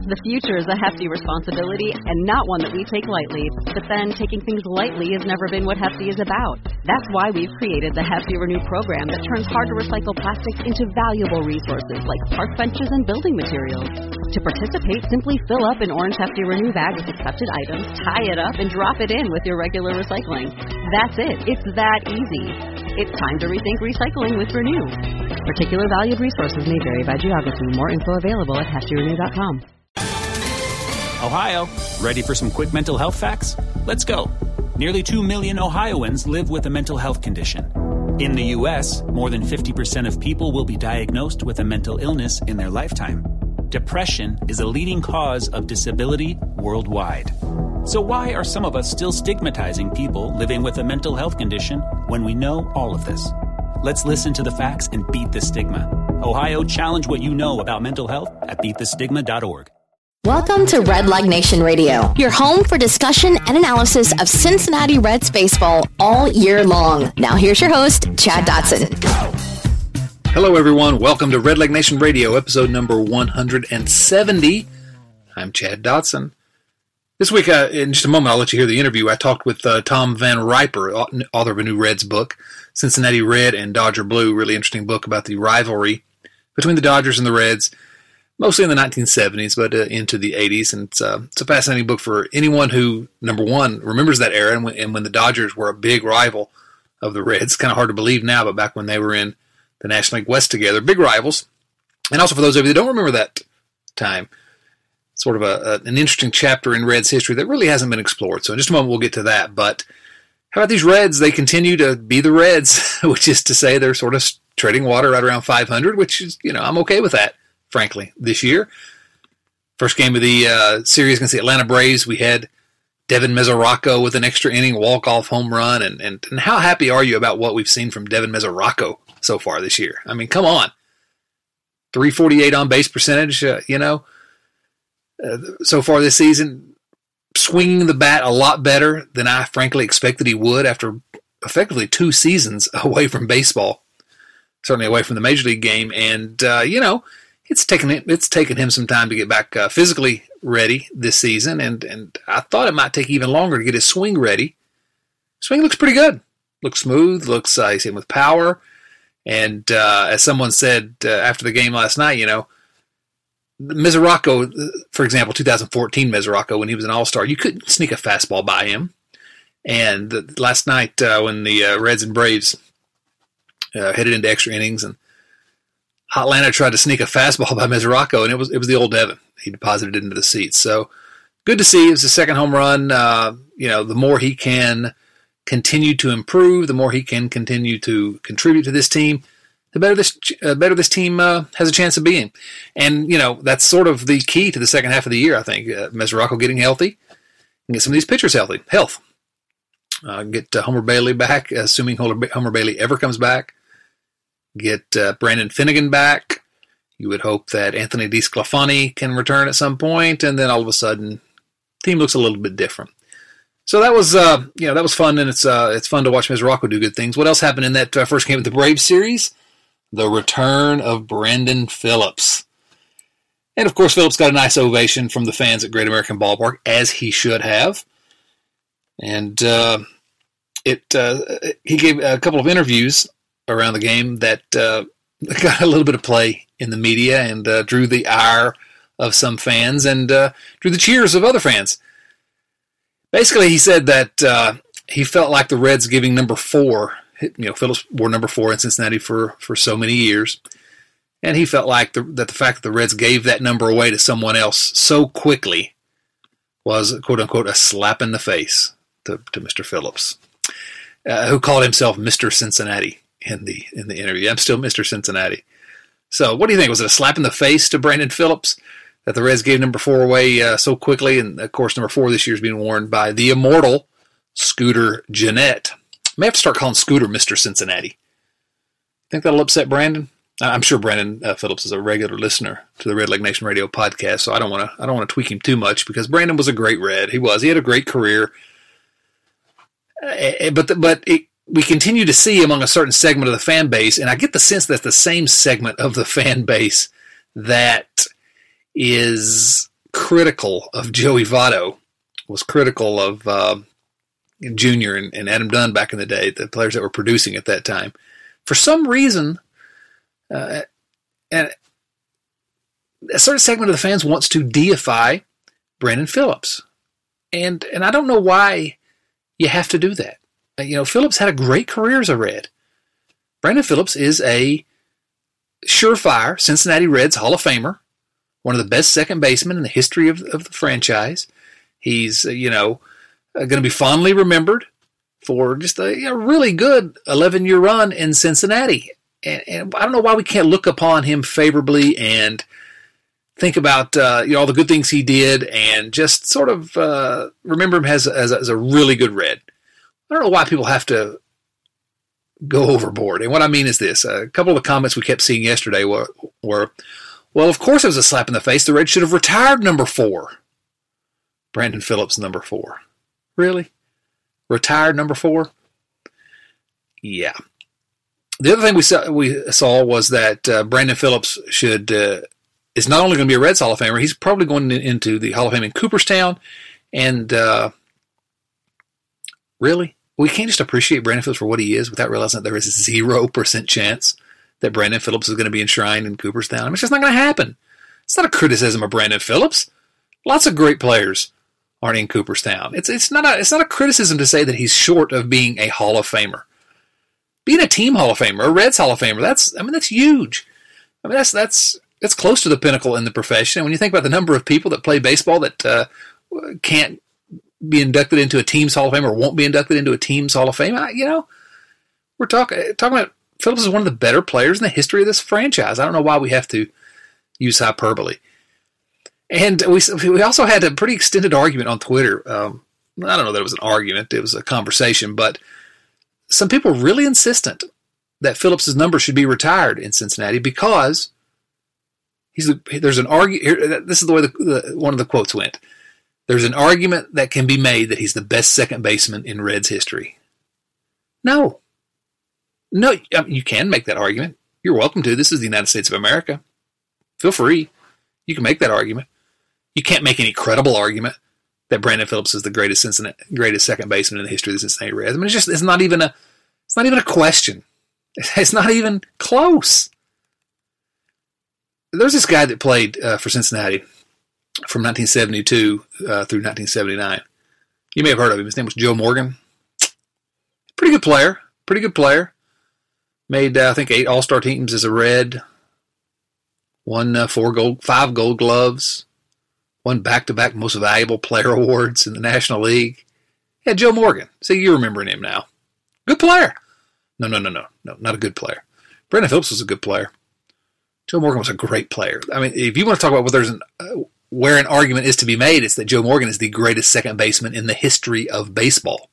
The future is a hefty responsibility and not one that we take lightly. But then, taking things lightly has never been what Hefty is about. That's why we've created the Hefty Renew program that turns hard-to-recycle plastics into valuable resources like park benches and building materials. To participate, simply fill up an orange Hefty Renew bag with accepted items, tie it up, and drop it in with your regular recycling. That's it. It's that easy. It's time to rethink recycling with Renew. Particular valued resources may vary by geography. More info available at heftyrenew.com. Ohio, ready for some quick mental health facts? Let's go. Nearly 2 million Ohioans live with a mental health condition. In the U.S., more than 50% of people will be diagnosed with a mental illness in their lifetime. Depression is a leading cause of disability worldwide. So why are some of us still stigmatizing people living with a mental health condition when we know all of this? Let's listen to the facts and beat the stigma. Ohio, challenge what you know about mental health at beatthestigma.org. Welcome to Red Leg Nation Radio, your home for discussion and analysis of Cincinnati Reds baseball all year long. Now here's your host, Chad Dotson. Hello everyone, welcome to Red Leg Nation Radio, episode number 170. I'm Chad Dotson. This week, in just a moment, I'll let you hear the interview. I talked with Tom Van Riper, author of a new Reds book, Cincinnati Red and Dodger Blue, really interesting book about the rivalry between the Dodgers and the Reds, mostly in the 1970s, but into the 80s. And it's a fascinating book for anyone who, number one, remembers that era and when the Dodgers were a big rival of the Reds. Kind of hard to believe now, but back when they were in the National League West together, big rivals. And also for those of you that don't remember that time, sort of an interesting chapter in Reds history that really hasn't been explored. So in just a moment we'll get to that. But how about these Reds? They continue to be the Reds, which is to say they're sort of treading water right around 500, which is, I'm okay with that, frankly, this year. First game of the series against the Atlanta Braves, we had Devin Mesoraco with an extra inning walk-off home run. And how happy are you about what we've seen from Devin Mesoraco so far this year? I mean, come on. 348 on-base percentage, so far this season, swinging the bat a lot better than I frankly expected he would after effectively 2 seasons away from baseball, certainly away from the Major League game. And, it's taken him some time to get back physically ready this season, and I thought it might take even longer to get his swing ready. Swing looks pretty good. Looks smooth, he's hitting with power. And as someone said after the game last night, Mesoraco, for example, 2014 Mesoraco, when he was an All-Star, you couldn't sneak a fastball by him. And last night when the Reds and Braves headed into extra innings, and Hotlanta tried to sneak a fastball by Mesoraco, and it was the old Devin. He deposited it into the seats. So good to see. It was the second home run. The more he can continue to improve, the more he can continue to contribute to this team, the better this team has a chance of being. And, that's sort of the key to the second half of the year, I think. Mesoraco getting healthy and get some of these pitchers health. Get Homer Bailey back, assuming Homer Bailey ever comes back. Get Brandon Finnegan back. You would hope that Anthony DeSclafani can return at some point, and then all of a sudden, the team looks a little bit different. So that was, that was fun, and it's fun to watch Mesoraco do good things. What else happened in that first game of the Braves series? The return of Brandon Phillips. And, of course, Phillips got a nice ovation from the fans at Great American Ballpark, as he should have. And he gave a couple of interviews around the game that got a little bit of play in the media and drew the ire of some fans and drew the cheers of other fans. Basically, he said that he felt like the Reds giving number 4, Phillips wore number 4 in Cincinnati for so many years, and he felt like that the fact that the Reds gave that number away to someone else so quickly was, quote-unquote, a slap in the face to Mr. Phillips, who called himself Mr. Cincinnati in the interview. I'm still Mr. Cincinnati. So what do you think? Was it a slap in the face to Brandon Phillips that the Reds gave number 4 away so quickly? And, of course, number 4 this year is being worn by the immortal Scooter Gennett. May have to start calling Scooter Mr. Cincinnati. Think that'll upset Brandon? I'm sure Brandon Phillips is a regular listener to the Red Leg Nation Radio podcast, so I don't want to tweak him too much because Brandon was a great Red. He had a great career, but we continue to see among a certain segment of the fan base, and I get the sense that the same segment of the fan base that is critical of Joey Votto, was critical of Junior and Adam Dunn back in the day, the players that were producing at that time. For some reason, and a certain segment of the fans wants to deify Brandon Phillips. And I don't know why you have to do that. Phillips had a great career as a Red. Brandon Phillips is a surefire Cincinnati Reds Hall of Famer, one of the best second basemen in the history of the franchise. He's, going to be fondly remembered for just a really good 11-year run in Cincinnati. And I don't know why we can't look upon him favorably and think about all the good things he did and just sort of remember him as a really good Red. I don't know why people have to go overboard. And what I mean is this. A couple of the comments we kept seeing yesterday were, well, of course it was a slap in the face. The Reds should have retired number 4. Brandon Phillips, number 4. Really? Retired number 4? Yeah. The other thing we saw was that Brandon Phillips is not only going to be a Reds Hall of Famer, he's probably going into the Hall of Fame in Cooperstown. And really? We can't just appreciate Brandon Phillips for what he is without realizing that there is a 0% chance that Brandon Phillips is going to be enshrined in Cooperstown. I mean, it's just not going to happen. It's not a criticism of Brandon Phillips. Lots of great players aren't in Cooperstown. It's not a criticism to say that he's short of being a Hall of Famer. Being a team Hall of Famer, a Reds Hall of Famer, that's huge. I mean, that's close to the pinnacle in the profession. And when you think about the number of people that play baseball that can't be inducted into a team's Hall of Fame or won't be inducted into a team's Hall of Fame, we're talking about Phillips is one of the better players in the history of this franchise. I don't know why we have to use hyperbole. And we also had a pretty extended argument on Twitter. I don't know that it was an argument. It was a conversation. But some people were really insistent that Phillips' number should be retired in Cincinnati because there's an argument. This is the way one of the quotes went. There's an argument that can be made that he's the best second baseman in Reds history. No, you can make that argument. You're welcome to. This is the United States of America. Feel free. You can make that argument. You can't make any credible argument that Brandon Phillips is the greatest second baseman in the history of the Cincinnati Reds. I mean, it's not even a question. It's not even close. There's this guy that played for Cincinnati from 1972 through 1979. You may have heard of him. His name was Joe Morgan. Pretty good player. Made, I think, 8 All-Star teams as a Red. Won 5 Gold Gloves. Won back-to-back Most Valuable Player awards in the National League. Yeah, Joe Morgan. See, you're remembering him now. Good player. No, not a good player. Brandon Phillips was a good player. Joe Morgan was a great player. I mean, if you want to talk about where an argument is to be made, it's that Joe Morgan is the greatest second baseman in the history of baseball.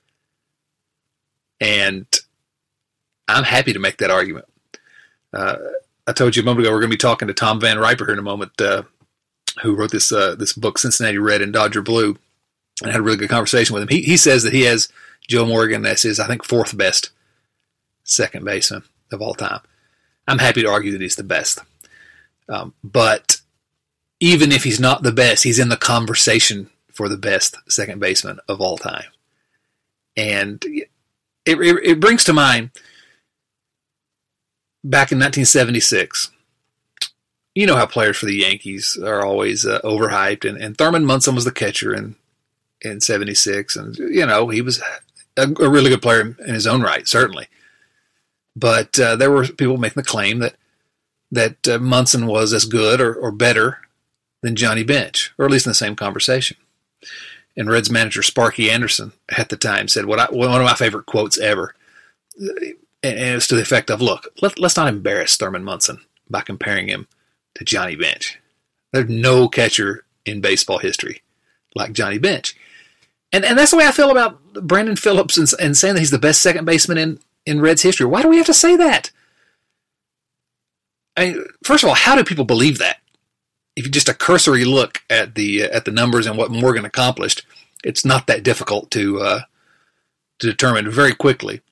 And I'm happy to make that argument. I told you a moment ago we're going to be talking to Tom Van Riper here in a moment, who wrote this book, Cincinnati Red and Dodger Blue, and I had a really good conversation with him. He says that he has Joe Morgan as his, I think, 4th best second baseman of all time. I'm happy to argue that he's the best. But even if he's not the best, he's in the conversation for the best second baseman of all time. And it brings to mind, back in 1976, you know how players for the Yankees are always overhyped, and Thurman Munson was the catcher in 76, and he was a really good player in his own right, certainly. But there were people making the claim that Munson was as good or better than Johnny Bench, or at least in the same conversation. And Reds manager Sparky Anderson at the time said one of my favorite quotes ever, and it was to the effect of, look, let's not embarrass Thurman Munson by comparing him to Johnny Bench. There's no catcher in baseball history like Johnny Bench. And that's the way I feel about Brandon Phillips and saying that he's the best second baseman in Reds history. Why do we have to say that? I mean, first of all, how do people believe that? If you just a cursory look at the numbers and what Morgan accomplished, it's not that difficult to determine very quickly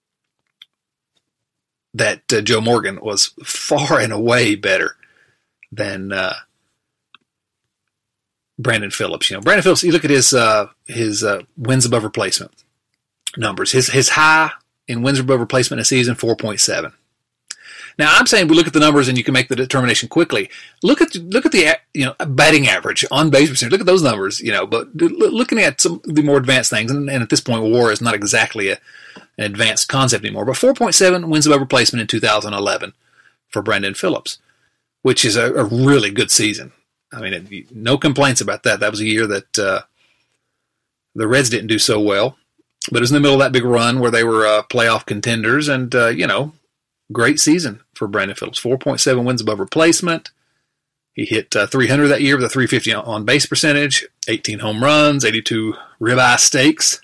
that Joe Morgan was far and away better than Brandon Phillips. Brandon Phillips, you look at his wins above replacement numbers. His high in wins above replacement in a season, 4.7. Now, I'm saying we look at the numbers and you can make the determination quickly. Look at the batting average, on base percentage. Look at those numbers. But looking at some of the more advanced things, and at this point, WAR is not exactly an advanced concept anymore. But 4.7 wins above replacement in 2011 for Brandon Phillips, which is a really good season. I mean, no complaints about that. That was a year that the Reds didn't do so well, but it was in the middle of that big run where they were playoff contenders, and great season for Brandon Phillips. 4.7 wins above replacement. He hit 300 that year with a 350 on base percentage, 18 home runs, 82 ribeye steaks.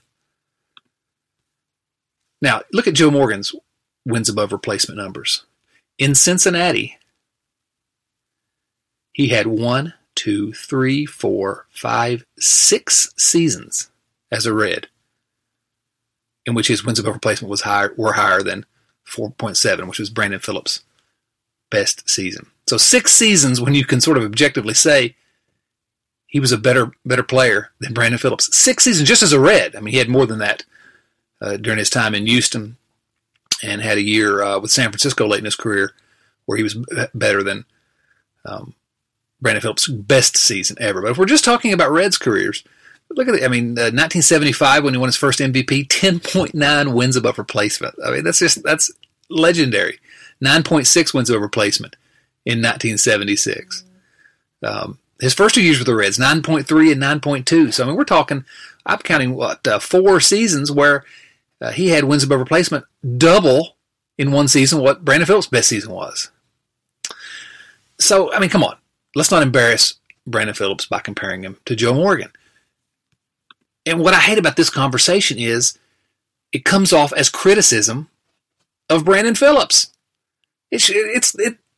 Now, look at Joe Morgan's wins above replacement numbers. In Cincinnati, he had 6 seasons as a Red in which his wins above replacement were higher than 4.7, which was Brandon Phillips' best season. So 6 seasons when you can sort of objectively say he was a better player than Brandon Phillips. 6 seasons just as a Red. I mean, he had more than that during his time in Houston, and had a year with San Francisco late in his career where he was better than Brandon Phillips' best season ever. But if we're just talking about Reds careers, look at it. I mean, 1975 when he won his first MVP, 10.9 wins above replacement. I mean, that's legendary. 9.6 wins above replacement in 1976. His first 2 years with the Reds, 9.3 and 9.2. So, I mean, we're talking, I'm counting, 4 seasons where he had wins above replacement double in one season what Brandon Phillips' best season was. So, I mean, come on. Let's not embarrass Brandon Phillips by comparing him to Joe Morgan. And what I hate about this conversation is it comes off as criticism of Brandon Phillips. It's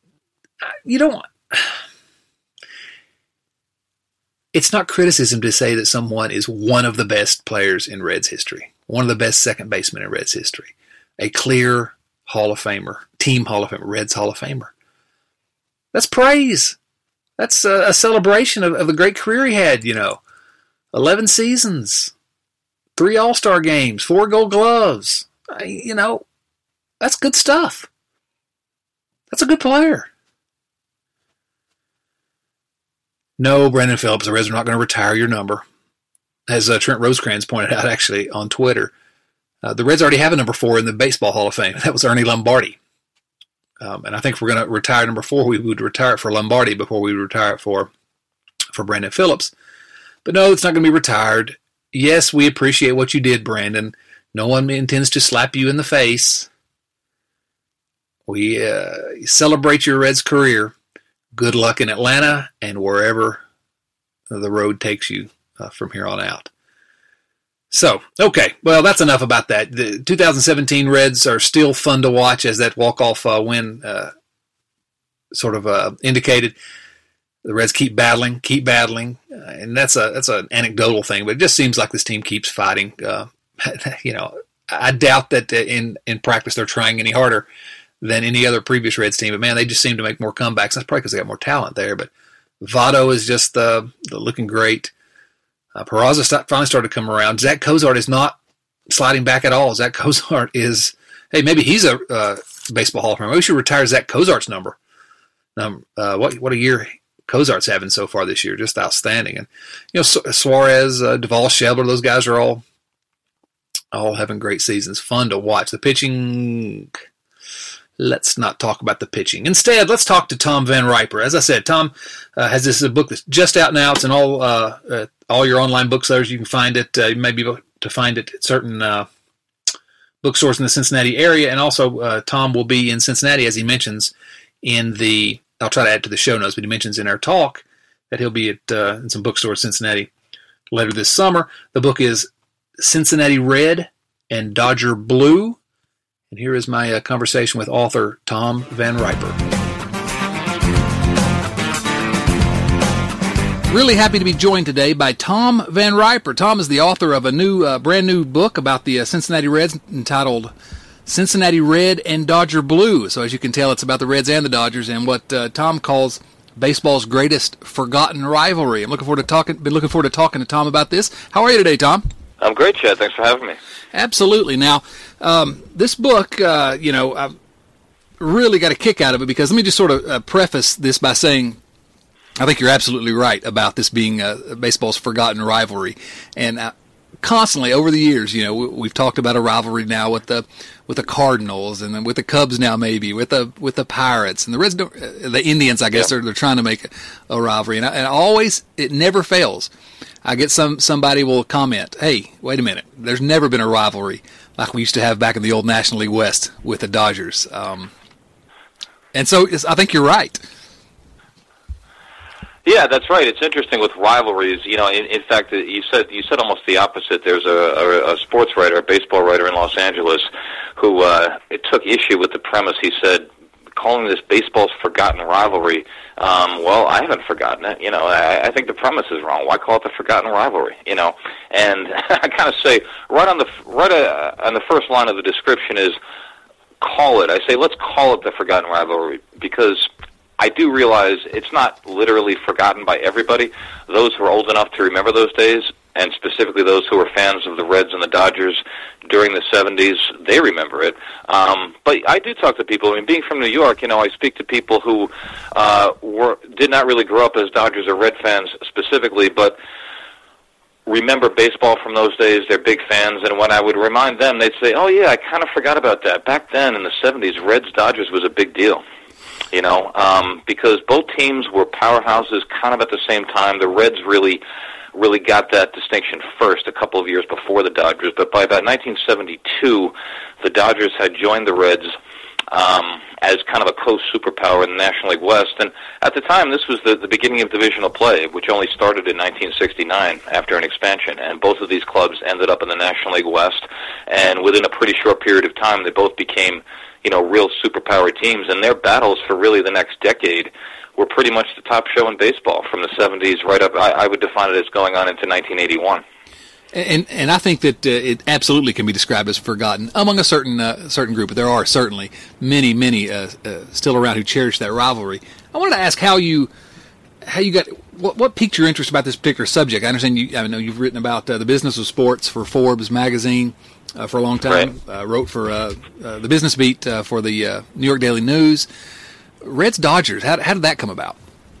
not criticism to say that someone is one of the best players in Reds history, one of the best second basemen in Reds history, a clear Hall of Famer, team Hall of Famer, Reds Hall of Famer. That's praise. That's a celebration of the great career he had, 11 seasons, 3 All-Star games, 4 Gold Gloves. That's good stuff. That's a good player. No, Brandon Phillips, the Reds are not going to retire your number. As Trent Rosecrans pointed out, actually, on Twitter, the Reds already have a number 4 in the Baseball Hall of Fame. That was Ernie Lombardi. And I think if we're going to retire number 4, we would retire it for Lombardi before we would retire it for Brandon Phillips. But no, it's not going to be retired. Yes, we appreciate what you did, Brandon. No one intends to slap you in the face. We celebrate your Reds career. Good luck in Atlanta and wherever the road takes you from here on out. So, okay, well, that's enough about that. The 2017 Reds are still fun to watch, as that walk-off win indicated. The Reds keep battling, and that's an anecdotal thing, but it just seems like this team keeps fighting. I doubt that in practice they're trying any harder than any other previous Reds team, but man, they just seem to make more comebacks. That's probably because they got more talent there, but Votto is just looking great. Peraza finally started to come around. Zach Cozart is not sliding back at all. Zach Cozart is, maybe he's a Baseball Hall of Famer. Maybe we should retire Zach Cozart's number. What a year Cozart's having so far this year. Just outstanding. And, Suarez, Duvall, Shebler, those guys are all having great seasons. Fun to watch. The pitching, let's not talk about the pitching. Instead, let's talk to Tom Van Riper. As I said, Tom has this book that's just out now. It's in all your online booksellers. You can find it. You may be able to find it at certain bookstores in the Cincinnati area. And also, Tom will be in Cincinnati, as he mentions I'll try to add to the show notes, but he mentions in our talk that he'll be at in some bookstores in Cincinnati later this summer. The book is Cincinnati Red and Dodger Blue. And here is my conversation with author Tom Van Riper. Really happy to be joined today by Tom Van Riper. Tom is the author of a brand new book about the Cincinnati Reds entitled Cincinnati Red and Dodger Blue. So as you can tell, it's about the Reds and the Dodgers and what Tom calls baseball's greatest forgotten rivalry. I'm looking forward to talking to Tom about this. How are you today, Tom? I'm great, Chad. Thanks for having me. Absolutely. Now, this book, I've really got a kick out of it because let me just sort of preface this by saying I think you're absolutely right about this being baseball's forgotten rivalry. And constantly over the years, we've talked about a rivalry now with the Cardinals, and then with the Cubs now, maybe with the Pirates and the Reds, the Indians. I guess they're trying to make a rivalry, and always it never fails. I get somebody will comment, "Hey, wait a minute! There's never been a rivalry like we used to have back in the old National League West with the Dodgers." And so I think you're right. Yeah, that's right. It's interesting with rivalries. In fact, you said almost the opposite. There's a sports writer, a baseball writer in Los Angeles, who took issue with the premise. He said, calling this baseball's forgotten rivalry. Well, I haven't forgotten it. I think the premise is wrong. Why call it the forgotten rivalry? And I kind of say right on the first line of the description is call it. I say let's call it the forgotten rivalry because I do realize it's not literally forgotten by everybody. Those who are old enough to remember those days, and specifically those who were fans of the Reds and the Dodgers during the 70s, they remember it. But I do talk to people. I mean, being from New York, I speak to people who did not really grow up as Dodgers or Red fans specifically, but remember baseball from those days. They're big fans, and when I would remind them, they'd say, "Oh yeah, I kind of forgot about that. Back then in the 70s, Reds-Dodgers was a big deal." Because both teams were powerhouses kind of at the same time. The Reds really got that distinction first a couple of years before the Dodgers, but by about 1972, the Dodgers had joined the Reds as kind of a co-superpower in the National League West. And at the time, this was the beginning of divisional play, which only started in 1969 after an expansion. And both of these clubs ended up in the National League West. And within a pretty short period of time, they both became real superpower teams, and their battles for really the next decade were pretty much the top show in baseball from the 70s right up. I would define it as going on into 1981. And I think that it absolutely can be described as forgotten among a certain group. But there are certainly many still around who cherish that rivalry. I wanted to ask how you got what piqued your interest about this particular subject. I know you've written about the business of sports for Forbes magazine. For a long time, right. Wrote for the Business Beat for the New York Daily News. Reds Dodgers, how did that come about?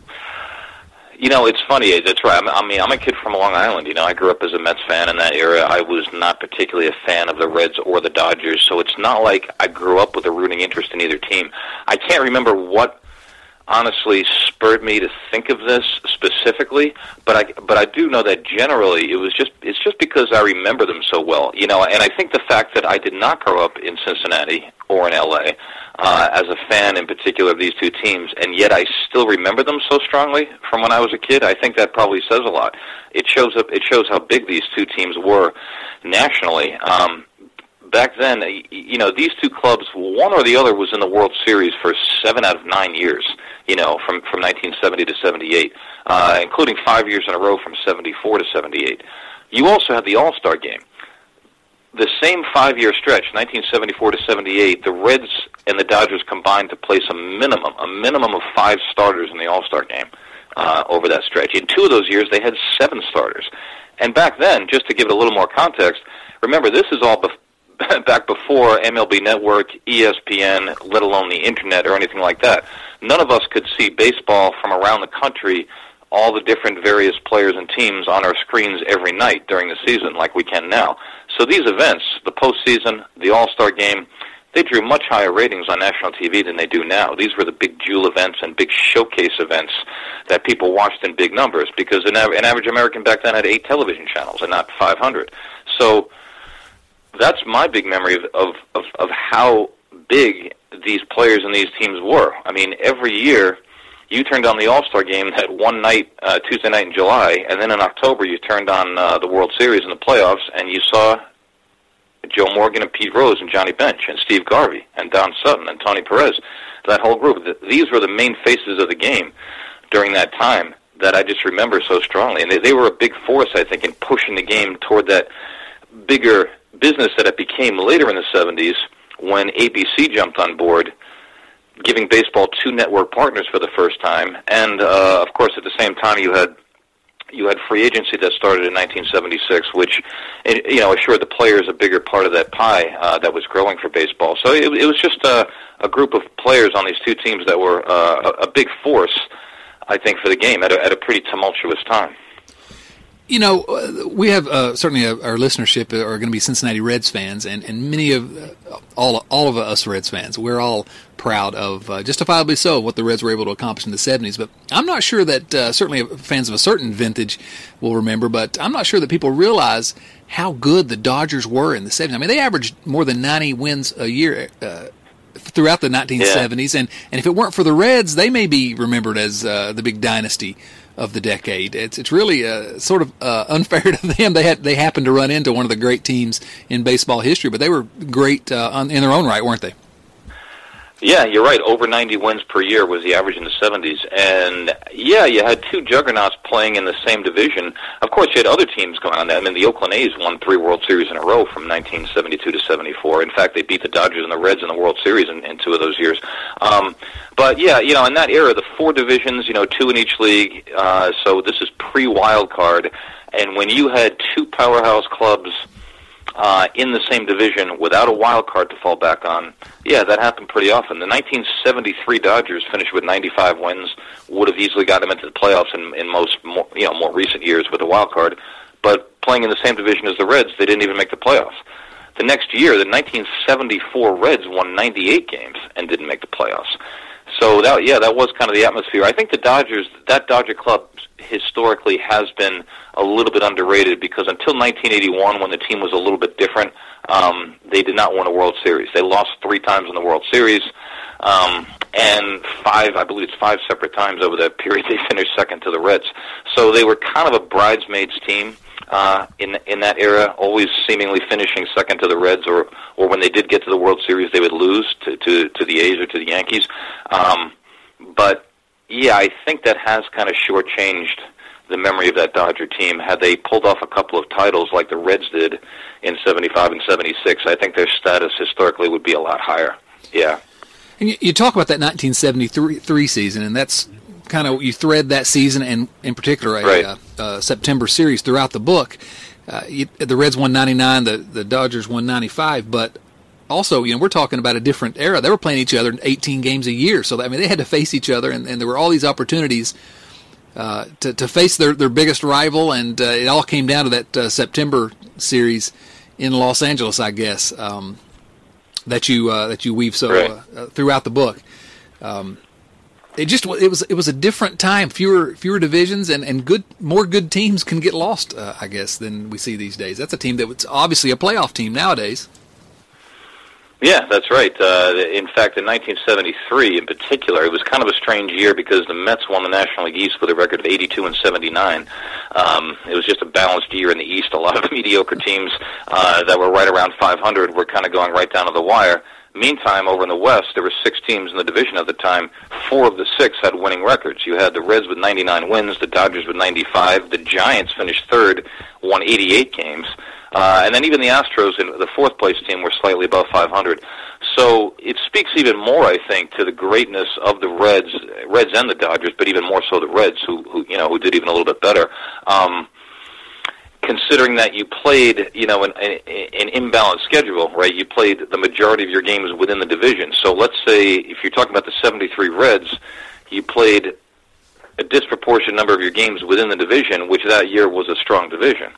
It's funny. That's right. I'm a kid from Long Island. I grew up as a Mets fan in that era. I was not particularly a fan of the Reds or the Dodgers, so it's not like I grew up with a rooting interest in either team. I can't remember what honestly spurred me to think of this specifically, but I do know that generally it's just because I remember them so well, and I think the fact that I did not grow up in Cincinnati or in LA as a fan in particular of these two teams, and yet I still remember them so strongly from when I was a kid, I think that probably says a lot. It shows how big these two teams were nationally. Back then, these two clubs, one or the other was in the World Series for 7 out of 9 years, from 1970 to 78, including 5 years in a row from 74 to 78. You also had the All-Star game. The same 5-year stretch, 1974 to 78, the Reds and the Dodgers combined to place a minimum of 5 starters in the All-Star game over that stretch. In 2 of those years, they had 7 starters. And back then, just to give it a little more context, remember, this is all back before MLB Network, ESPN, let alone the Internet or anything like that. None of us could see baseball from around the country, all the different various players and teams on our screens every night during the season like we can now. So these events, the postseason, the All-Star game, they drew much higher ratings on national TV than they do now. These were the big jewel events and big showcase events that people watched in big numbers because an average American back then had 8 television channels and not 500. So that's my big memory of how big these players and these teams were. I mean, every year you turned on the All-Star game that one night, Tuesday night in July, and then in October you turned on the World Series and the playoffs, and you saw Joe Morgan and Pete Rose and Johnny Bench and Steve Garvey and Don Sutton and Tony Perez, that whole group. These were the main faces of the game during that time that I just remember so strongly. And they were a big force, I think, in pushing the game toward that bigger business that it became later in the 70s when ABC jumped on board. giving baseball two network partners for the first time, and of course at the same time you had free agency that started in 1976, which assured the players a bigger part of that pie that was growing for baseball. So it was just a group of players on these two teams that were a big force, I think, for the game at a pretty tumultuous time. You know, we have certainly our listenership are going to be Cincinnati Reds fans, and many of all of us Reds fans, we're all proud of, justifiably so, what the Reds were able to accomplish in the 70s. But I'm not sure that certainly fans of a certain vintage will remember, but I'm not sure that people realize how good the Dodgers were in the 70s. I mean, they averaged more than 90 wins a year throughout the 1970s, and if it weren't for the Reds, they may be remembered as the big dynasty of the decade. It's really sort of unfair to them. They happened to run into one of the great teams in baseball history, but they were great in their own right, weren't they? Yeah, you're right. Over 90 wins per year was the average in the 70s. And, yeah, you had two juggernauts playing in the same division. Of course, you had other teams going on there. I mean, the Oakland A's won 3 World Series in a row from 1972 to 74. In fact, they beat the Dodgers and the Reds in the World Series in 2 of those years. But, yeah, in that era, the 4 divisions, 2 in each league. So this is pre-wild card. And when you had 2 powerhouse clubs in the same division without a wild card to fall back on, yeah, that happened pretty often. The 1973 Dodgers finished with 95 wins, would have easily got them into the playoffs in most more recent years with a wild card, but playing in the same division as the Reds, they didn't even make the playoffs. The next year, the 1974 Reds won 98 games and didn't make the playoffs. So that was kind of the atmosphere. I think that Dodger club historically has been a little bit underrated because until 1981, when the team was a little bit different, they did not win a World Series. They lost 3 times in the World Series, and 5 separate times over that period they finished second to the Reds. So they were kind of a bridesmaids team in that era, always seemingly finishing second to the Reds, or when they did get to the World Series, they would lose to the A's or to the Yankees. But yeah, I think that has kind of shortchanged the memory of that Dodger team. Had they pulled off a couple of titles like the Reds did in 75 and 76, I think their status historically would be a lot higher. Yeah. And you talk about that 1973 season, and that's kind of, you thread that season, and in particular a September series throughout the book. The Reds won 99, the Dodgers won 95, but also, we're talking about a different era. They were playing each other 18 games a year, so they had to face each other, and there were all these opportunities to face their biggest rival, and it all came down to that September series in Los Angeles, I guess, that you weave throughout the book. It was a different time. Fewer divisions, and more good teams can get lost, I guess, than we see these days. That's a team that's obviously a playoff team nowadays. Yeah, that's right. In fact, in 1973 in particular, it was kind of a strange year because the Mets won the National League East with a record of 82 and 79. It was just a balanced year in the East. A lot of mediocre teams that were right around 500 were kind of going right down to the wire. Meantime, over in the West, there were 6 teams in the division at the time. 4 of the 6 had winning records. You had the Reds with 99 wins, the Dodgers with 95, the Giants finished third, won 88 games. And then even the Astros, the 4th place team, were slightly above 500. So it speaks even more, I think, to the greatness of the Reds and the Dodgers, but even more so the Reds, who did even a little bit better. Considering that you played, an imbalanced schedule, right? You played the majority of your games within the division. So let's say if you're talking about the 73 Reds, you played a disproportionate number of your games within the division, which that year was a strong division.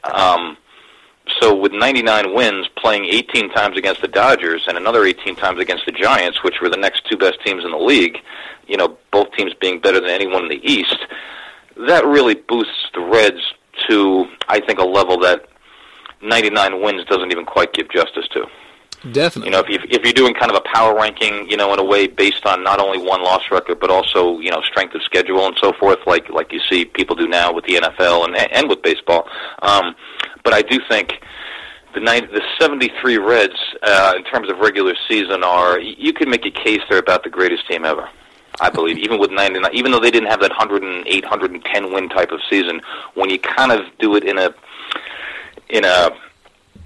So with 99 wins, playing 18 times against the Dodgers and another 18 times against the Giants, which were the next 2 best teams in the league, both teams being better than anyone in the East, that really boosts the Reds to, I think, a level that 99 wins doesn't even quite give justice to. Definitely. If you're doing kind of a power ranking, in a way based on not only won-loss record, but also, strength of schedule and so forth, like you see people do now with the NFL and with baseball. But I do think the 73 Reds, in terms of regular season, you could make a case they're about the greatest team ever. I believe, even with 99, even though they didn't have that 108, 110 win type of season, when you kind of do it in a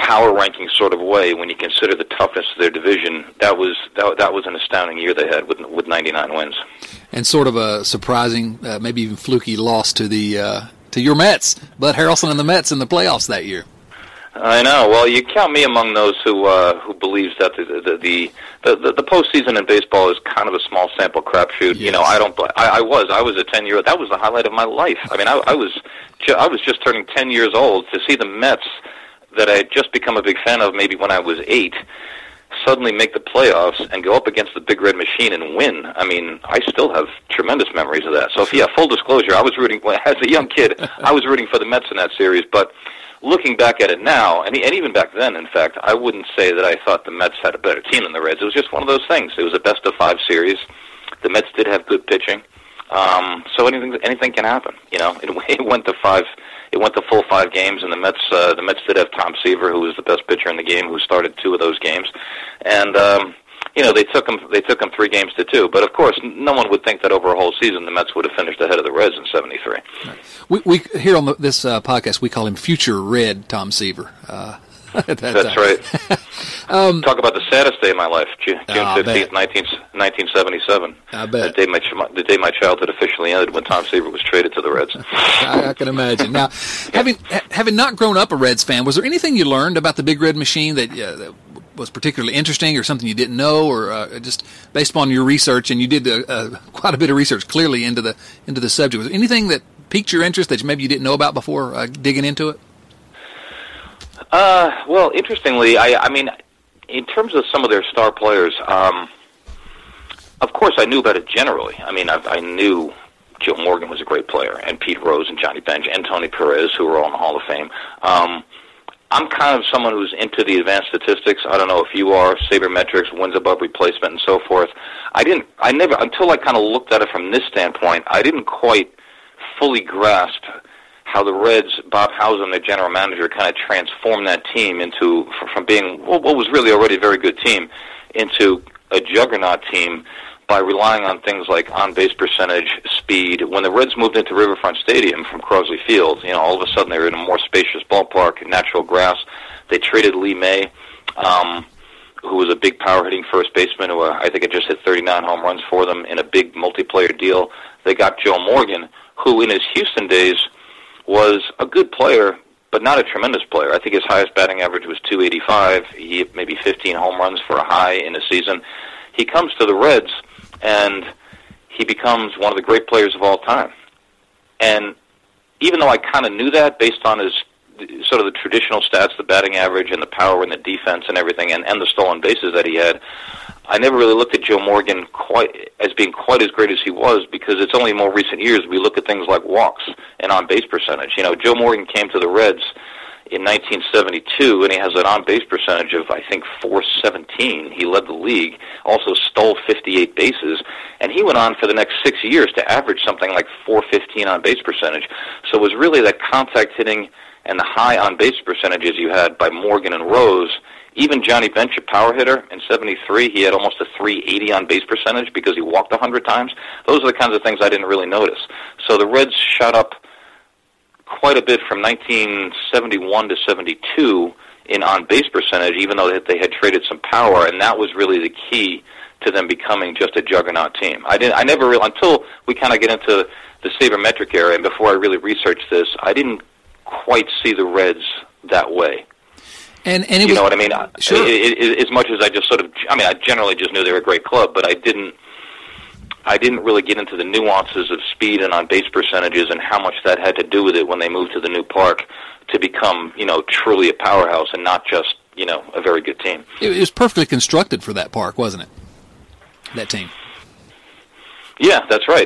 power ranking sort of way, when you consider the toughness of their division, that was an astounding year they had with 99 wins. And sort of a surprising, maybe even fluky loss to your Mets, Bud Harrelson and the Mets in the playoffs that year. I know. Well, you count me among those who believes that the postseason in baseball is kind of a small sample crapshoot. Yes. You know, I was a 10-year-old. That was the highlight of my life. I mean, I was just turning 10 years old to see the Mets that I had just become a big fan of maybe when I was 8 suddenly make the playoffs and go up against the Big Red Machine and win. I mean, I still have tremendous memories of that. So, full disclosure, I was rooting, as a young kid, I was rooting for the Mets in that series. But looking back at it now, and even back then, in fact, I wouldn't say that I thought the Mets had a better team than the Reds. It was just one of those things. It was a best-of-5 series. The Mets did have good pitching. So anything can happen. You know, it went to 5. It went to full 5 games, and the Mets did have Tom Seaver, who was the best pitcher in the game, who started 2 of those games, and they took him 3 games to 2. But of course, no one would think that over a whole season the Mets would have finished ahead of the Reds in '73. Right. We here on this podcast we call him Future Red Tom Seaver. That's right. Talk about the saddest day of my life, June 15th, 1977. I bet. The day my childhood officially ended when Tom Seaver was traded to the Reds. I can imagine. Now, having not grown up a Reds fan, was there anything you learned about the Big Red Machine that was particularly interesting, or something you didn't know, or just based upon your research, and you did quite a bit of research clearly into the subject? Was there anything that piqued your interest that maybe you didn't know about before digging into it? Well, interestingly, I mean, in terms of some of their star players, of course I knew about it generally. I mean, I knew Joe Morgan was a great player, and Pete Rose and Johnny Bench and Tony Perez, who were all in the Hall of Fame. I'm kind of someone who's into the advanced statistics. I don't know if you are, sabermetrics, wins above replacement, and so forth. I never, until I kind of looked at it from this standpoint, I didn't quite fully grasp how the Reds, Bob Howsam, their general manager, kind of transformed that team from being what was really already a very good team into a juggernaut team by relying on things like on-base percentage, speed. When the Reds moved into Riverfront Stadium from Crosley Field, all of a sudden they were in a more spacious ballpark, natural grass. They traded Lee May, who was a big power-hitting first baseman who I think had just hit 39 home runs for them in a big multiplayer deal. They got Joe Morgan, who in his Houston days was a good player, but not a tremendous player. I think his highest batting average was .285. He hit maybe 15 home runs for a high in a season. He comes to the Reds, and he becomes one of the great players of all time. And even though I kind of knew that based on his sort of the traditional stats, the batting average and the power and the defense and everything, and the stolen bases that he had, I never really looked at Joe Morgan as being quite as great as he was, because it's only in more recent years we look at things like walks and on-base percentage. Joe Morgan came to the Reds in 1972, and he has an on-base percentage of, I think, .417. He led the league, also stole 58 bases, and he went on for the next 6 years to average something like .415 on-base percentage. So it was really that contact hitting and the high on-base percentages you had by Morgan and Rose. Even Johnny Bench, a power hitter, in '73, he had almost a .380 on-base percentage because he walked 100 times. Those are the kinds of things I didn't really notice. So the Reds shot up quite a bit from 1971 to '72 in on-base percentage, even though they had traded some power, and that was really the key to them becoming just a juggernaut team. I never really, until we kind of get into the sabermetric era, and before I really researched this, I didn't quite see the Reds that way. And you know what I mean? Sure. As much as I just I generally just knew they were a great club, but I didn't really get into the nuances of speed and on-base percentages and how much that had to do with it when they moved to the new park to become, truly a powerhouse and not just, a very good team. It was perfectly constructed for that park, wasn't it? That team. Yeah, that's right.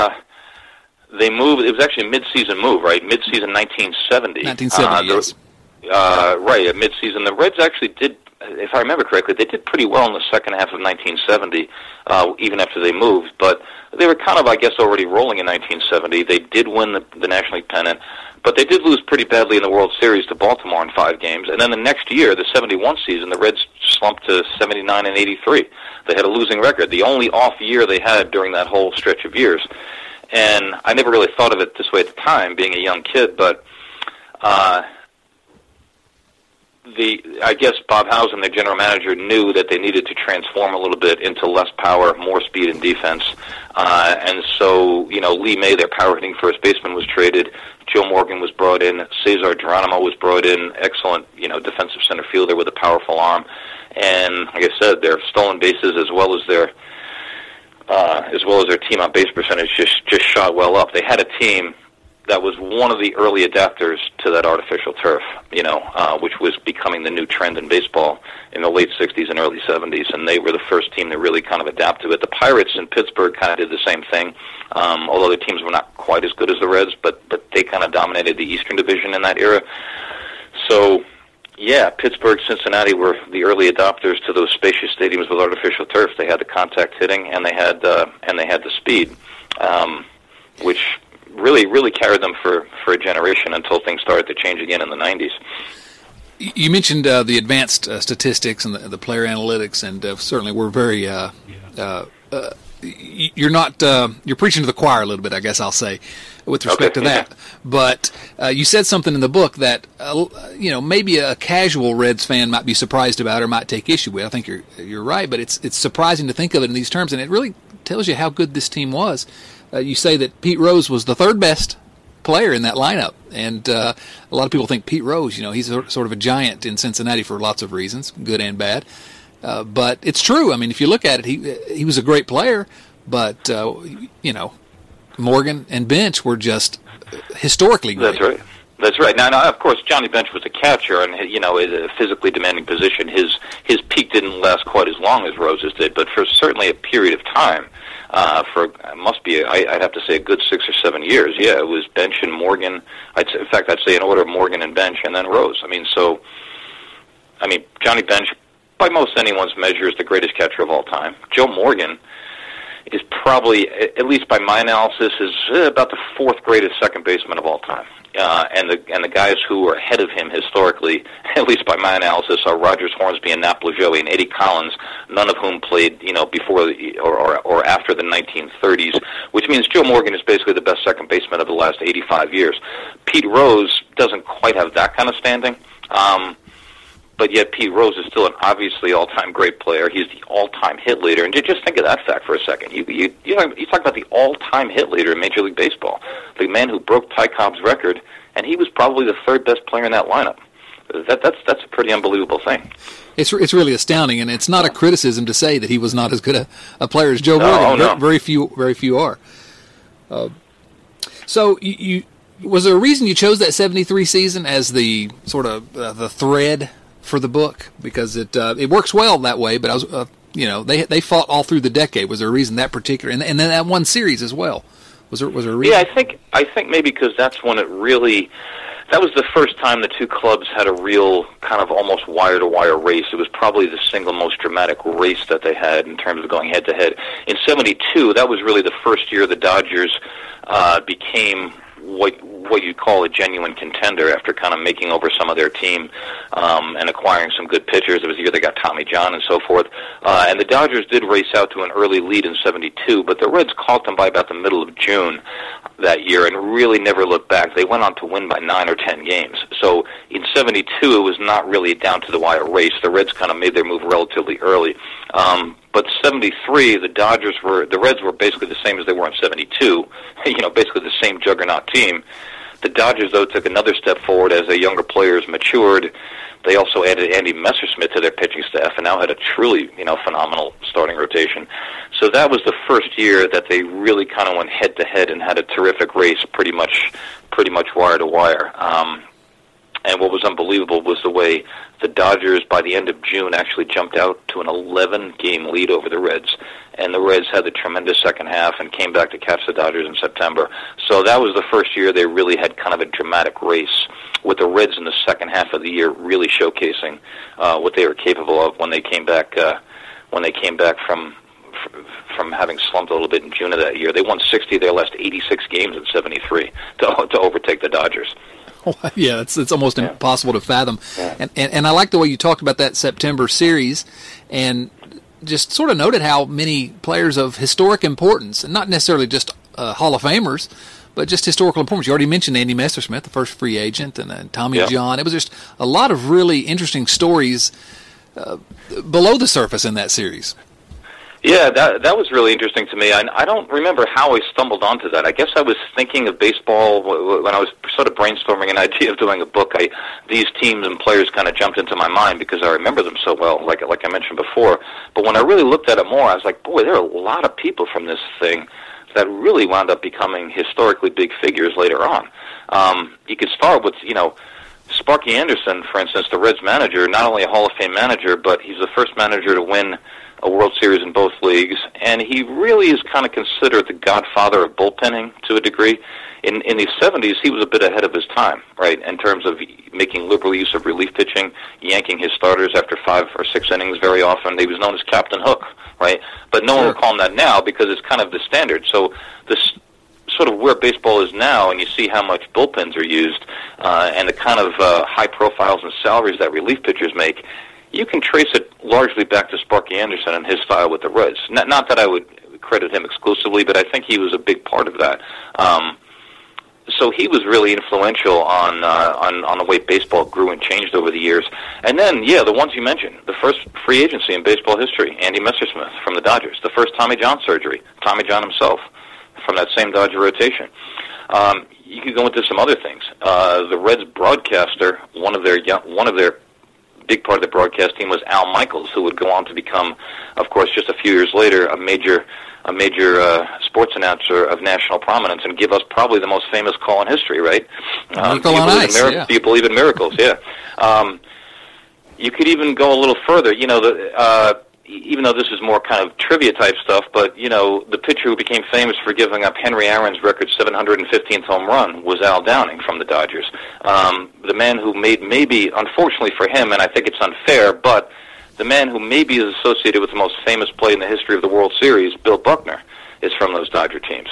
They moved. It was actually a mid-season move, right? Mid-season 1970. 1970, yes. Right, at mid-season. The Reds actually did, if I remember correctly, they did pretty well in the second half of 1970, even after they moved. But they were kind of, I guess, already rolling in 1970. They did win the National League pennant, but they did lose pretty badly in the World Series to Baltimore in 5 games. And then the next year, the 71 season, the Reds slumped to 79 and 83. They had a losing record, the only off year they had during that whole stretch of years. And I never really thought of it this way at the time, being a young kid, but I guess Bob Housen, their general manager, knew that they needed to transform a little bit into less power, more speed and defense. And so, Lee May, their power hitting first baseman, was traded. Joe Morgan was brought in. Cesar Geronimo was brought in. Excellent, defensive center fielder with a powerful arm. And like I said, their stolen bases as well as their team on base percentage just shot well up. They had a team that was one of the early adapters to that artificial turf, which was becoming the new trend in baseball in the late 60s and early 70s, and they were the first team that really kind of adapted to it. The Pirates in Pittsburgh kind of did the same thing, although their teams were not quite as good as the Reds, but they kind of dominated the Eastern Division in that era. So, yeah, Pittsburgh, Cincinnati were the early adopters to those spacious stadiums with artificial turf. They had the contact hitting, and they had the speed, which really carried them for a generation until things started to change again in the 90s. You mentioned the advanced statistics and the player analytics, and certainly we're very you're preaching to the choir a little bit, I guess I'll say, with respect to that. But you said something in the book that maybe a casual Reds fan might be surprised about or might take issue with. I think you're right, but it's surprising to think of it in these terms, and it really tells you how good this team was. You say that Pete Rose was the third best player in that lineup, and a lot of people think Pete Rose, he's sort of a giant in Cincinnati for lots of reasons, good and bad. But it's true. I mean, if you look at it, he was a great player, but Morgan and Bench were just historically great. That's right. Now, of course, Johnny Bench was a catcher, and a physically demanding position. His peak didn't last quite as long as Rose's did, but for certainly a period of time. I'd have to say a good 6 or 7 years. Yeah, it was Bench and Morgan. I'd say in order of Morgan and Bench, and then Rose. Johnny Bench, by most anyone's measure, is the greatest catcher of all time. Joe Morgan is probably, at least by my analysis, is about the fourth greatest second baseman of all time. And the guys who are ahead of him historically, at least by my analysis, are Rogers Hornsby and Nap Lajoie and Eddie Collins, none of whom played before or after the 1930s, which means Joe Morgan is basically the best second baseman of the last 85 years. Pete Rose doesn't quite have that kind of standing. But yet Pete Rose is still an obviously all-time great player. He's the all-time hit leader. And just think of that fact for a second. You talk about the all-time hit leader in Major League Baseball, the man who broke Ty Cobb's record, and he was probably the third best player in that lineup. That's a pretty unbelievable thing. It's really astounding, and it's not a criticism to say that he was not as good a player as Joe Morgan. No. Very few are. So was there a reason you chose that 73 season as the sort of the thread for the book? Because it works well that way, but I was they fought all through the decade. Was there a reason that particular and then that one series as well? Was there a reason? Yeah, I think maybe because that's when it really. That was the first time the two clubs had a real kind of almost wire-to-wire race. It was probably the single most dramatic race that they had in terms of going head-to-head. In 72, that was really the first year the Dodgers became what you'd call a genuine contender after kind of making over some of their team and acquiring some good pitchers. It was the year they got Tommy John and so forth. And the Dodgers did race out to an early lead in 72, but the Reds caught them by about the middle of June that year and really never looked back. They went on to win by 9 or 10 games. So in 72, it was not really down to the wire race. The Reds kind of made their move relatively early. But 73, the Reds were basically the same as they were in 72, basically the same juggernaut team. The Dodgers, though, took another step forward as their younger players matured. They also added Andy Messersmith to their pitching staff and now had a truly, phenomenal starting rotation. So that was the first year that they really kind of went head-to-head and had a terrific race, pretty much wire-to-wire. And what was unbelievable was the way the Dodgers, by the end of June, actually jumped out to an 11-game lead over the Reds. And the Reds had the tremendous second half and came back to catch the Dodgers in September. So that was the first year they really had kind of a dramatic race, with the Reds in the second half of the year really showcasing what they were capable of when they came back from having slumped a little bit in June of that year. They won 60 of their last 86 games in 73 to overtake the Dodgers. Yeah, it's almost impossible to fathom. Yeah. And I like the way you talked about that September series and just sort of noted how many players of historic importance, and not necessarily just Hall of Famers, but just historical importance. You already mentioned Andy Messersmith, the first free agent, and then Tommy John. It was just a lot of really interesting stories below the surface in that series. Yeah, that was really interesting to me. I don't remember how I stumbled onto that. I guess I was thinking of baseball when I was sort of brainstorming an idea of doing a book. These teams and players kind of jumped into my mind because I remember them so well, like I mentioned before. But when I really looked at it more, I was like, boy, there are a lot of people from this thing that really wound up becoming historically big figures later on. You could start with, Sparky Anderson, for instance, the Reds manager, not only a Hall of Fame manager, but he's the first manager to win a World Series in both leagues, and he really is kind of considered the godfather of bullpenning to a degree. In the 70s, he was a bit ahead of his time, right, in terms of making liberal use of relief pitching, yanking his starters after 5 or 6 innings very often. He was known as Captain Hook, right? But no one will call him that now because it's kind of the standard. So this sort of where baseball is now, and you see how much bullpens are used and the kind of high profiles and salaries that relief pitchers make, you can trace it largely back to Sparky Anderson and his style with the Reds. Not that I would credit him exclusively, but I think he was a big part of that. So he was really influential on the way baseball grew and changed over the years. And then, the ones you mentioned, the first free agency in baseball history, Andy Messersmith from the Dodgers, the first Tommy John surgery, Tommy John himself from that same Dodger rotation. You could go into some other things. The Reds broadcaster, one of their big part of the broadcast team was Al Michaels, who would go on to become, of course, just a few years later, a major sports announcer of national prominence and give us probably the most famous call in history, right? Miracle on Ice, Do you believe in miracles? Yeah. You could even go a little further. Even though this is more kind of trivia type stuff, but the pitcher who became famous for giving up Henry Aaron's record 715th home run was Al Downing from the Dodgers. The man who made, maybe, unfortunately for him, and I think it's unfair, but the man who maybe is associated with the most famous play in the history of the World Series, Bill Buckner, is from those Dodger teams.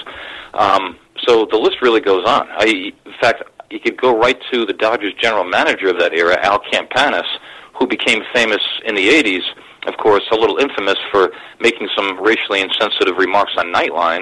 So the list really goes on. In fact, you could go right to the Dodgers general manager of that era, Al Campanis, who became famous in the 80s, of course, a little infamous for making some racially insensitive remarks on Nightline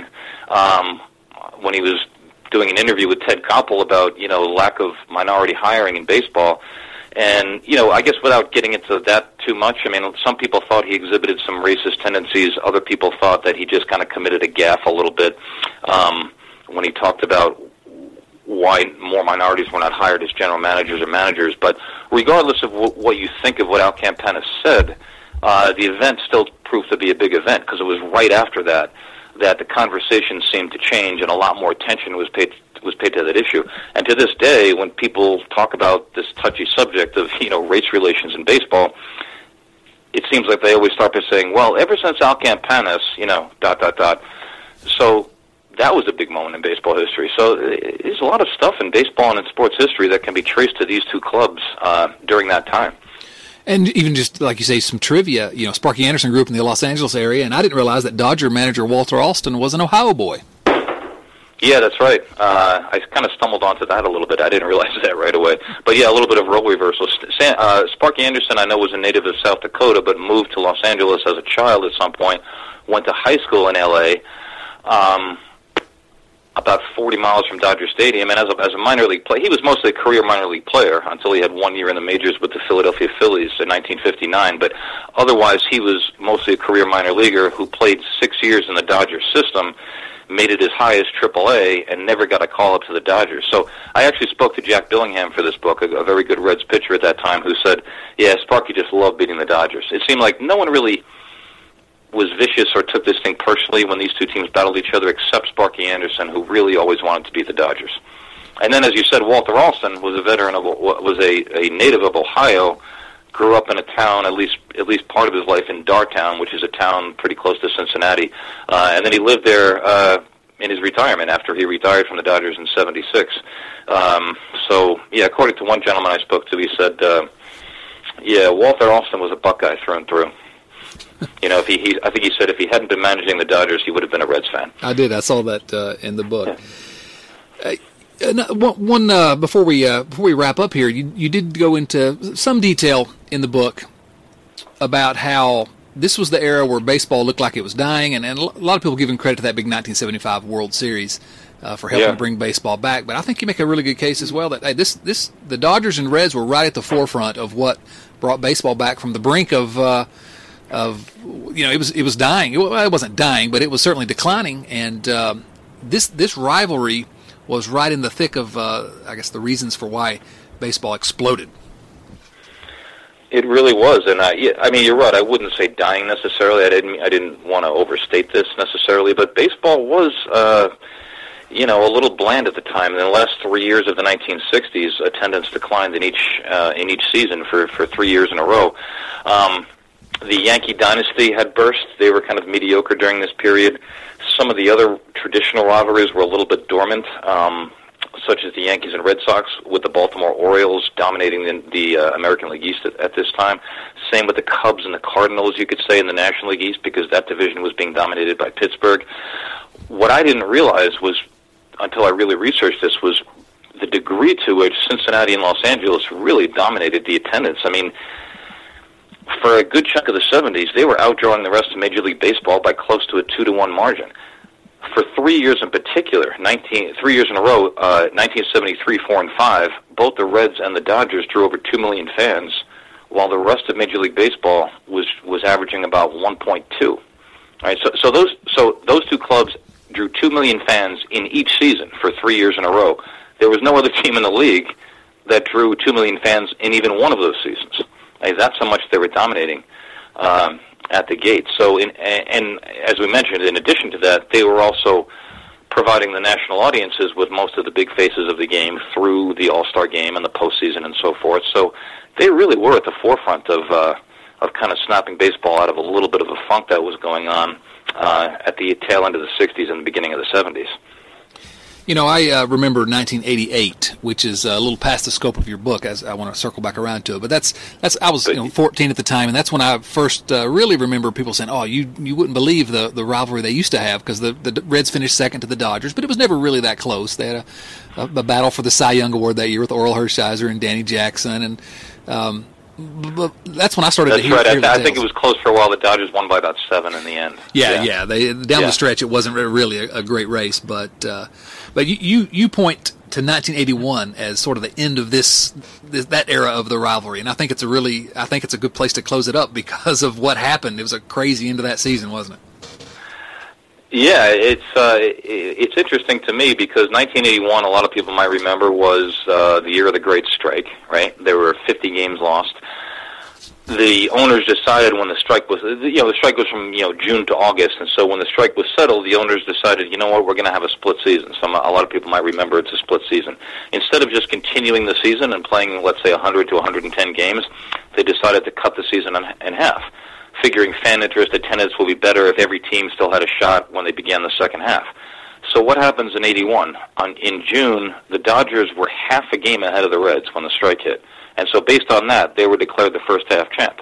when he was doing an interview with Ted Koppel about, lack of minority hiring in baseball. And, I guess without getting into that too much, some people thought he exhibited some racist tendencies. Other people thought that he just kind of committed a gaffe a little bit when he talked about why more minorities were not hired as general managers or managers. But regardless of what you think of what Al Campanis said, the event still proved to be a big event because it was right after that the conversation seemed to change and a lot more attention was paid to that issue. And to this day, when people talk about this touchy subject of race relations in baseball, it seems like they always start by saying, well, ever since Al Campanis, ... So that was a big moment in baseball history. So there's a lot of stuff in baseball and in sports history that can be traced to these two clubs during that time. And even just, like you say, some trivia, Sparky Anderson grew up in the Los Angeles area, and I didn't realize that Dodger manager Walter Alston was an Ohio boy. Yeah, that's right. I kind of stumbled onto that a little bit. I didn't realize that right away. But yeah, a little bit of role reversal. Sparky Anderson, I know, was a native of South Dakota, but moved to Los Angeles as a child at some point, went to high school in L.A., about 40 miles from Dodger Stadium, and as a minor league player, he was mostly a career minor league player until he had 1 year in the majors with the Philadelphia Phillies in 1959, but otherwise he was mostly a career minor leaguer who played 6 years in the Dodger system, made it as high as AAA, and never got a call up to the Dodgers. So I actually spoke to Jack Billingham for this book, a very good Reds pitcher at that time, who said, yeah, Sparky just loved beating the Dodgers. It seemed like no one really was vicious or took this thing personally when these two teams battled each other, except Sparky Anderson, who really always wanted to beat the Dodgers. And then, as you said, Walter Alston was a veteran of, was a native of Ohio, grew up in a town, at least part of his life in Dartown, which is a town pretty close to Cincinnati, and then he lived there in his retirement after he retired from the Dodgers in '76. So, yeah, according to one gentleman I spoke to, he said, yeah, Walter Alston was a Buckeye through and through. I think he said if he hadn't been managing the Dodgers, he would have been a Reds fan. I did. I saw that in the book. Yeah. Before we wrap up here, you did go into some detail in the book about how this was the era where baseball looked like it was dying, and a lot of people giving credit to that big 1975 World Series for helping bring baseball back. But I think you make a really good case as well that hey, the Dodgers and Reds were right at the forefront of what brought baseball back from the brink of it was dying. It wasn't dying, but it was certainly declining. And this rivalry was right in the thick of I guess the reasons for why baseball exploded. It really was, and I mean, you're right. I wouldn't say dying necessarily. I didn't want to overstate this necessarily, but baseball was, a little bland at the time. In the last 3 years of the 1960s, attendance declined in each season for 3 years in a row. The Yankee dynasty had burst. They were kind of mediocre during this period. Some of the other traditional rivalries were a little bit dormant. Such as the Yankees and Red Sox, with the Baltimore Orioles dominating the American League East at this time. Same with the Cubs and the Cardinals, you could say, in the National League East, because that division was being dominated by Pittsburgh. What I didn't realize was, until I really researched this, was the degree to which Cincinnati and Los Angeles really dominated the attendance. I mean, for a good chunk of the 70s, they were outdrawing the rest of Major League Baseball by close to a 2-1 margin. For 3 years in particular, 3 years in a row, 1973, 4, and 5, both the Reds and the Dodgers drew over 2 million fans, while the rest of Major League Baseball was averaging about 1.2. All right, so those two clubs drew 2 million fans in each season for 3 years in a row. There was no other team in the league that drew 2 million fans in even one of those seasons. That's how much they were dominating at the gate. So, and as we mentioned, in addition to that, they were also providing the national audiences with most of the big faces of the game through the All-Star game and the postseason and so forth. So they really were at the forefront of kind of snapping baseball out of a little bit of a funk that was going on at the tail end of the 60s and the beginning of the 70s. You know, I remember 1988, which is a little past the scope of your book, as I want to circle back around to it. But that's I was 14 at the time, and that's when I first really remember people saying, "Oh, you wouldn't believe the rivalry they used to have," because the Reds finished second to the Dodgers, but it was never really that close. They had a battle for the Cy Young Award that year with Orel Hershiser and Danny Jackson, and but that's when I started to hear the I think it was close for a while. The Dodgers won by about 7 in the end. Yeah. They down the stretch, it wasn't really a great race, but you point to 1981 as sort of the end of that era of the rivalry, and I think it's a good place to close it up because of what happened. It was a crazy end of that season, wasn't it? Yeah, it's interesting to me because 1981, a lot of people might remember, was the year of the Great Strike, right? There were 50 games lost. The owners decided when the strike was, the strike was from, June to August, and so when the strike was settled, the owners decided, you know what, we're going to have a split season. A lot of people might remember it's a split season. Instead of just continuing the season and playing, let's say, 100 to 110 games, they decided to cut the season in half, figuring fan interest, attendance will be better if every team still had a shot when they began the second half. So what happens in 81? In June, the Dodgers were half a game ahead of the Reds when the strike hit. And so based on that, they were declared the first half champ.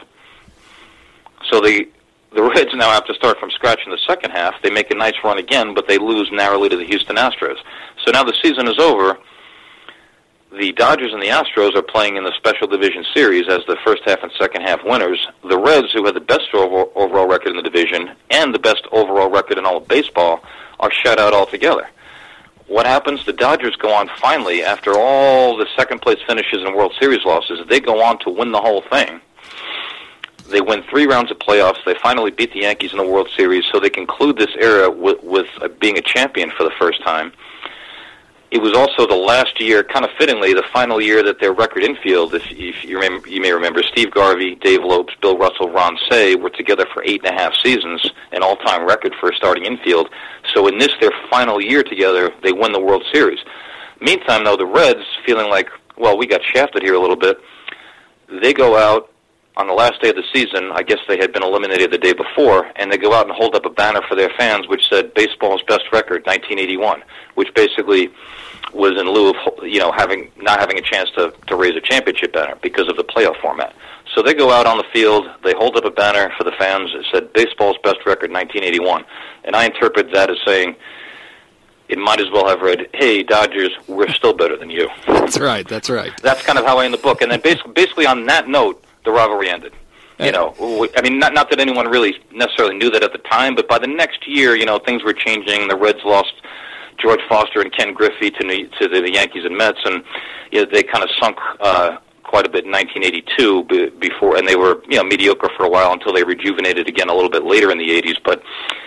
So the Reds now have to start from scratch in the second half. They make a nice run again, but they lose narrowly to the Houston Astros. So now the season is over. The Dodgers and the Astros are playing in the Special Division Series as the first half and second half winners. The Reds, who had the best overall record in the division and the best overall record in all of baseball, are shut out altogether. What happens? The Dodgers go on finally, after all the second-place finishes and World Series losses, they go on to win the whole thing. They win 3 rounds of playoffs. They finally beat the Yankees in the World Series, so they conclude this era with being a champion for the first time. It was also the last year, kind of fittingly, the final year that their record infield, if you may remember, Steve Garvey, Dave Lopes, Bill Russell, Ron Cey were together for 8.5 seasons, an all-time record for a starting infield. So in this, their final year together, they win the World Series. Meantime, though, the Reds, feeling like, well, we got shafted here a little bit, they go out on the last day of the season. I guess they had been eliminated the day before, and they go out and hold up a banner for their fans which said baseball's best record, 1981, which basically was in lieu of not having a chance to raise a championship banner because of the playoff format. So they go out on the field, they hold up a banner for the fans that said baseball's best record, 1981, and I interpret that as saying it might as well have read, hey, Dodgers, we're still better than you. That's right. That's kind of how I end the book. And then basically on that note, the rivalry ended. You know, I mean, not that anyone really necessarily knew that at the time, but by the next year, you know, things were changing. The Reds lost George Foster and Ken Griffey to the Yankees and Mets, and you know, they kind of sunk quite a bit in 1982 before, and they were, you know, mediocre for a while until they rejuvenated again a little bit later in the 80s. But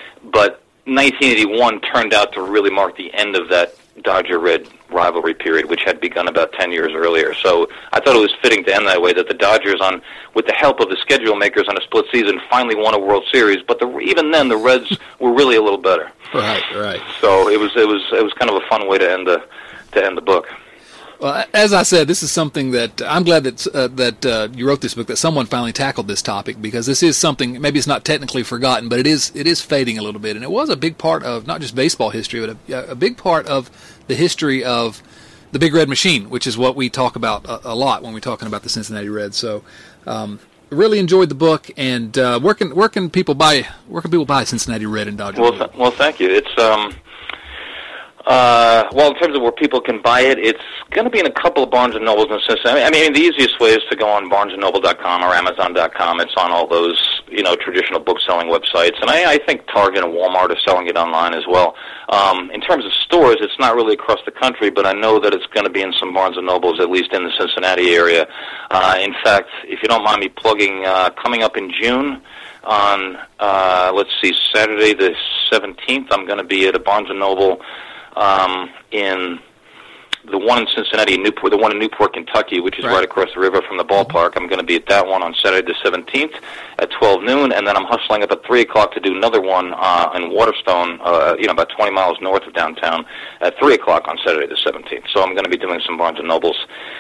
1981 turned out to really mark the end of that Dodger-Red rivalry period, which had begun about 10 years earlier. So I thought it was fitting to end that way, that the Dodgers, with the help of the schedule makers on a split season, finally won a World Series. But even then, the Reds were really a little better. Right. So it was kind of a fun way to end the book. Well, as I said, this is something that I'm glad that you wrote this book, that someone finally tackled this topic, because this is something, maybe it's not technically forgotten, but it is fading a little bit. And it was a big part of not just baseball history, but a big part of the history of the Big Red Machine, which is what we talk about a lot when we're talking about the Cincinnati Reds. So really enjoyed the book. And where can people buy Cincinnati Red and Dodger? Well, thank you. It's well, in terms of where people can buy it, it's going to be in a couple of Barnes & Nobles in Cincinnati. I mean, the easiest way is to go on BarnesandNoble.com or Amazon.com. It's on all those, you know, traditional book-selling websites. And I think Target and Walmart are selling it online as well. In terms of stores, it's not really across the country, but I know that it's going to be in some Barnes & Nobles, at least in the Cincinnati area. In fact, if you don't mind me plugging, coming up in June, on, Saturday the 17th, I'm going to be at a Barnes & Noble in the one in Cincinnati, Newport, the one in Newport, Kentucky, which is right across the river from the ballpark. I'm going to be at that one on Saturday the 17th at 12 noon, and then I'm hustling up at 3 o'clock to do another one in Waterstone, about 20 miles north of downtown, at 3 o'clock on Saturday the 17th. So I'm going to be doing some Barnes & Nobles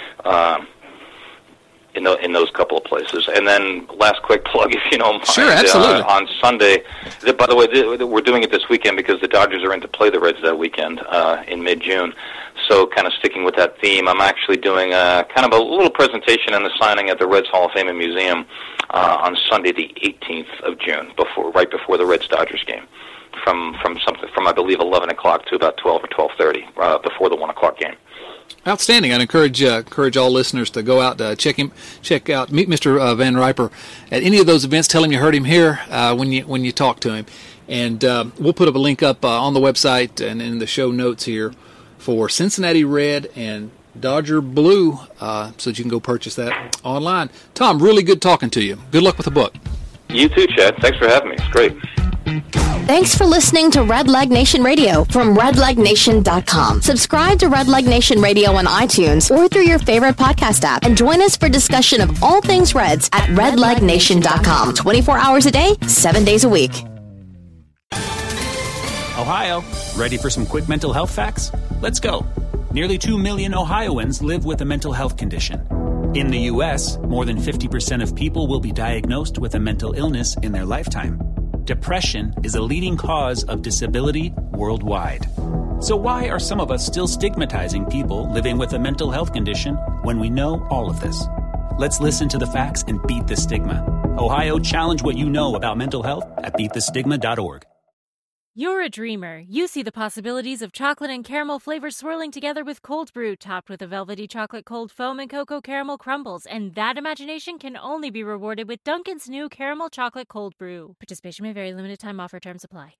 in those couple of places. And then last quick plug, if you don't mind. Sure, absolutely. On Sunday, by the way, we're doing it this weekend because the Dodgers are in to play the Reds that weekend in mid-June. So kind of sticking with that theme, I'm actually doing kind of a little presentation and the signing at the Reds Hall of Fame and Museum on Sunday the 18th of June, right before the Reds-Dodgers game, from I believe 11 o'clock to about 12 or 12:30 before the 1 o'clock game. Outstanding. I'd encourage all listeners to go out, meet Mr. Van Riper at any of those events. Tell him you heard him here when you talk to him. And we'll put up a link up on the website and in the show notes here for Cincinnati Red and Dodger Blue, so that you can go purchase that online. Tom, really good talking to you. Good luck with the book. You too, Chad. Thanks for having me. It's great. Thanks for listening to Red Leg Nation Radio from RedLegNation.com. Subscribe to Red Leg Nation Radio on iTunes or through your favorite podcast app, and join us for discussion of all things Reds at RedLegNation.com. 24 hours a day, 7 days a week. Ohio, ready for some quick mental health facts? Let's go. Nearly 2 million Ohioans live with a mental health condition. In the U.S., more than 50% of people will be diagnosed with a mental illness in their lifetime. Depression is a leading cause of disability worldwide. So why are some of us still stigmatizing people living with a mental health condition when we know all of this? Let's listen to the facts and beat the stigma. Ohio, challenge what you know about mental health at beatthestigma.org. You're a dreamer. You see the possibilities of chocolate and caramel flavors swirling together with cold brew, topped with a velvety chocolate cold foam and cocoa caramel crumbles. And that imagination can only be rewarded with Dunkin's new caramel chocolate cold brew. Participation may vary. Limited time offer. Terms apply.